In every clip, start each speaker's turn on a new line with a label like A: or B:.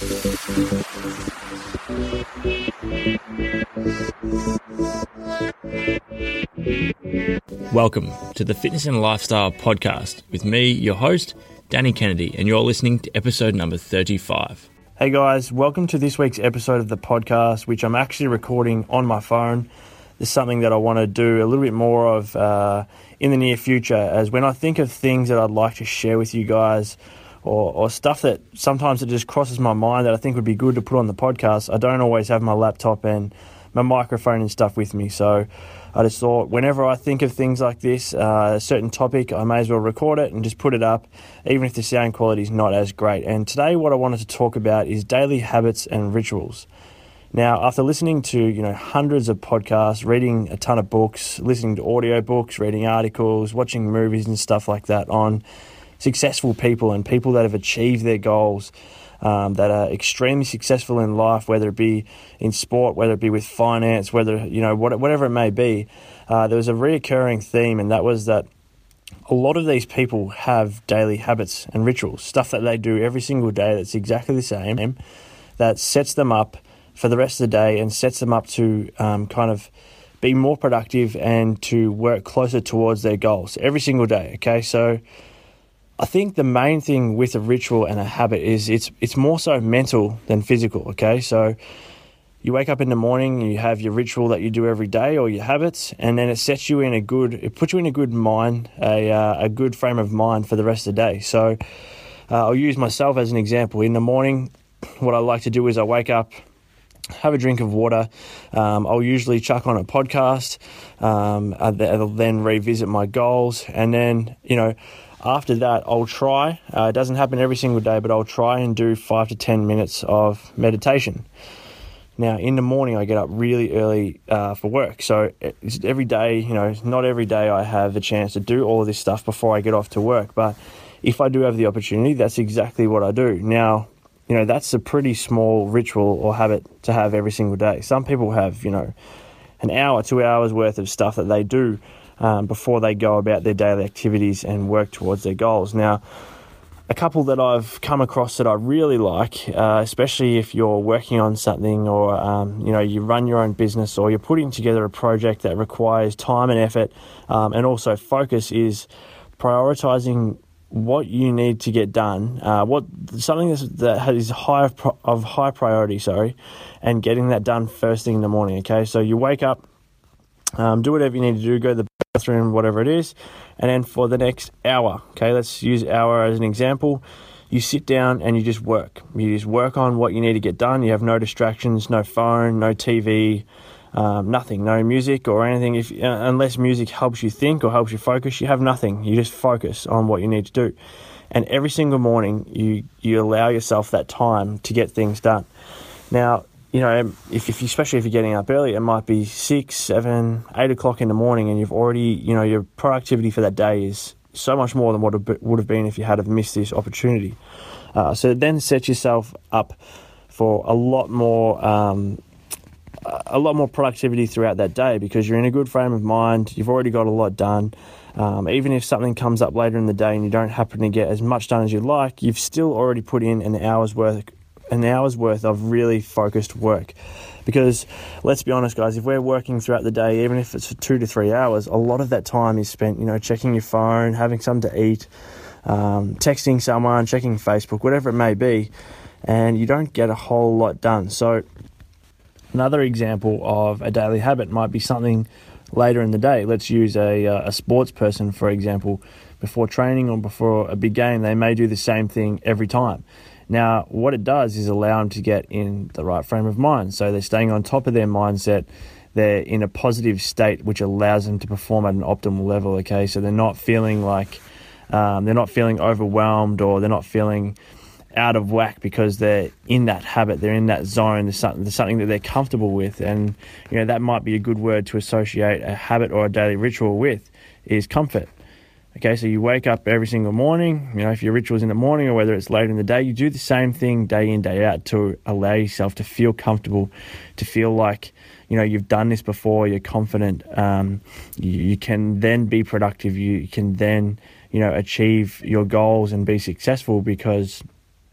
A: Welcome to the Fitness and Lifestyle Podcast with me, your host, Danny Kennedy, and you're listening to episode number 35. Hey guys, welcome to this week's episode of the podcast, which I'm actually recording on my phone. This is something that I want to do a little bit more of in the near future, as when I think of things that I'd like to share with you guys, or stuff that sometimes it just crosses my mind that I think would be good to put on the podcast, I don't always have my laptop and my microphone and stuff with me. So I just thought whenever I think of things like this, a certain topic, I may as well record it and just put it up, even if the sound quality is not as great. And today what I wanted to talk about is daily habits and rituals. Now, after listening to, hundreds of podcasts, reading a ton of books, listening to audio books, reading articles, watching movies and stuff like that on successful people and people that have achieved their goals, that are extremely successful in life, whether it be in sport, whether it be with finance, whatever it may be, there was a reoccurring theme, and that was that a lot of these people have daily habits and rituals, stuff that they do every single day that's exactly the same, that sets them up for the rest of the day and sets them up to kind of be more productive and to work closer towards their goals every single day, okay? So I think the main thing with a ritual and a habit is it's more so mental than physical, okay? So you wake up in the morning, you have your ritual that you do every day or your habits, and then it puts you in a good mind, a good frame of mind for the rest of the day. So I'll use myself as an example. In the morning, what I like to do is I wake up, have a drink of water. I'll usually chuck on a podcast. I'll then revisit my goals, and then, after that, I'll try, it doesn't happen every single day, but I'll try and do 5 to 10 minutes of meditation. Now, in the morning, I get up really early for work. So it's every day, not every day I have the chance to do all of this stuff before I get off to work. But if I do have the opportunity, that's exactly what I do. Now, that's a pretty small ritual or habit to have every single day. Some people have, an hour, 2 hours worth of stuff that they do before they go about their daily activities and work towards their goals. Now, a couple that I've come across that I really like, especially if you're working on something or, you run your own business or you're putting together a project that requires time and effort and also focus, is prioritizing what you need to get done, something that is of high priority, and getting that done first thing in the morning, okay? So you wake up, do whatever you need to do, go to the bathroom, whatever it is, and then for the next hour, okay, let's use hour as an example, you sit down and you just work. You just work on what you need to get done. You have no distractions, no phone, no TV, nothing, no music or anything. Unless music helps you think or helps you focus, you have nothing. You just focus on what you need to do. And every single morning, you allow yourself that time to get things done. Now, especially if you're getting up early, it might be 6, 7, 8 o'clock in the morning, and you've already, your productivity for that day is so much more than what it would have been if you had have missed this opportunity. So then set yourself up for a lot more productivity throughout that day, because you're in a good frame of mind. You've already got a lot done. Even if something comes up later in the day and you don't happen to get as much done as you'd like, you've still already put in an hour's worth of really focused work. Because let's be honest, guys, if we're working throughout the day, even if it's for 2 to 3 hours, a lot of that time is spent, checking your phone, having something to eat, texting someone, checking Facebook, whatever it may be, and you don't get a whole lot done. So another example of a daily habit might be something later in the day. Let's use a sports person, for example. Before training or before a big game, they may do the same thing every time. Now, what it does is allow them to get in the right frame of mind. So they're staying on top of their mindset. They're in a positive state, which allows them to perform at an optimal level, okay? So they're not feeling overwhelmed, or they're not feeling out of whack because they're in that habit, they're in that zone, there's something that they're comfortable with. And, that might be a good word to associate a habit or a daily ritual with, is comfort. Okay, so you wake up every single morning, if your ritual's in the morning or whether it's later in the day, you do the same thing day in, day out to allow yourself to feel comfortable, to feel like, you've done this before, you're confident, you can then be productive, you can then, achieve your goals and be successful because,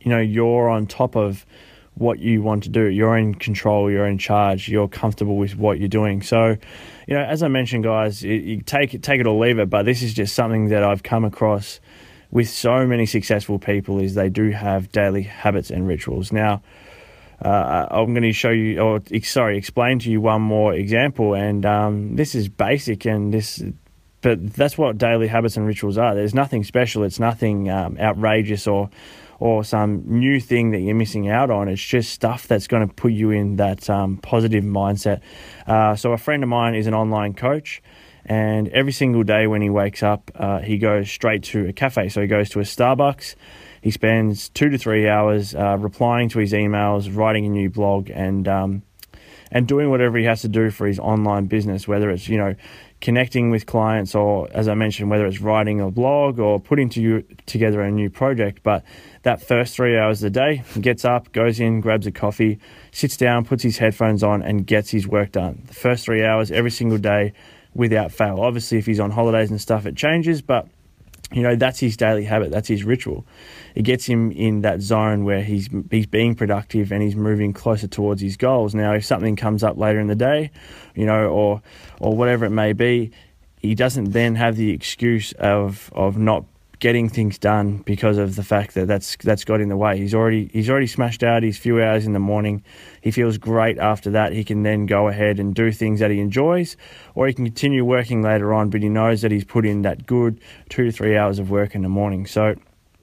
A: you're on top of what you want to do. You're in control, you're in charge, you're comfortable with what you're doing. So, as I mentioned, guys, you take it or leave it, but this is just something that I've come across with so many successful people, is they do have daily habits and rituals. Now, I'm going to explain to you one more example, and this is basic, but that's what daily habits and rituals are. There's nothing special. It's nothing outrageous or some new thing that you're missing out on. It's just stuff that's going to put you in that positive mindset. So a friend of mine is an online coach, and every single day when he wakes up, he goes straight to a cafe. So he goes to a Starbucks. He spends 2 to 3 hours replying to his emails, writing a new blog, and doing whatever he has to do for his online business, whether it's, connecting with clients, or, as I mentioned, whether it's writing a blog or putting together a new project. But that first 3 hours of the day, he gets up, goes in, grabs a coffee, sits down, puts his headphones on, and gets his work done. The first 3 hours every single day without fail. Obviously, if he's on holidays and stuff, it changes, but that's his daily habit. That's his ritual. It gets him in that zone where he's being productive and he's moving closer towards his goals. Now, if something comes up later in the day, or whatever it may be, he doesn't then have the excuse of not getting things done because of the fact that that's got in the way. He's already smashed out his few hours in the morning. He feels great after that. He can then go ahead and do things that he enjoys, or he can continue working later on, but he knows that he's put in that good 2 to 3 hours of work in the morning. So,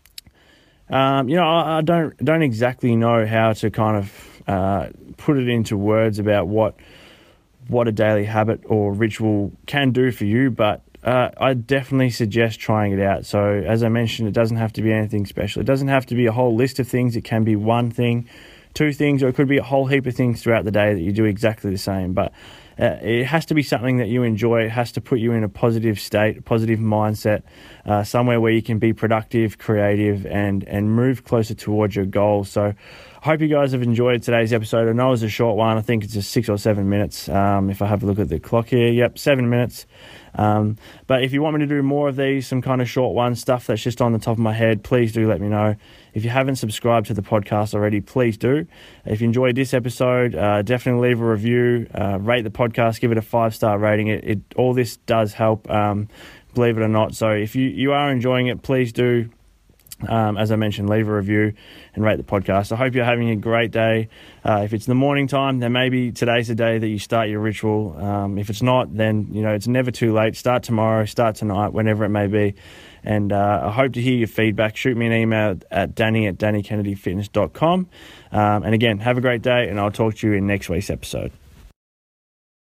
A: I don't exactly know how to kind of put it into words about what a daily habit or ritual can do for you, but I definitely suggest trying it out. So, as I mentioned, it doesn't have to be anything special. It doesn't have to be a whole list of things. It can be one thing, 2 things, or it could be a whole heap of things throughout the day that you do exactly the same. But it has to be something that you enjoy. It has to put you in a positive state, a positive mindset, somewhere where you can be productive, creative, and move closer towards your goals. So, I hope you guys have enjoyed today's episode. I know it was a short one. I think it's just 6 or 7 minutes. If I have a look at the clock here, yep, 7 minutes. But if you want me to do more of these, some kind of short ones, stuff that's just on the top of my head, please do let me know. If you haven't subscribed to the podcast already, please do. If you enjoyed this episode, definitely leave a review, rate the podcast, give it a 5-star rating. It all this does help, believe it or not. So if you are enjoying it, please do. As I mentioned, leave a review and rate the podcast. I hope you're having a great day. If it's the morning time, then maybe today's the day that you start your ritual. If it's not, then it's never too late. Start tomorrow, start tonight, whenever it may be. And I hope to hear your feedback. Shoot me an email at danny@dannykennedyfitness.com. And again, have a great day, and I'll talk to you in next week's episode.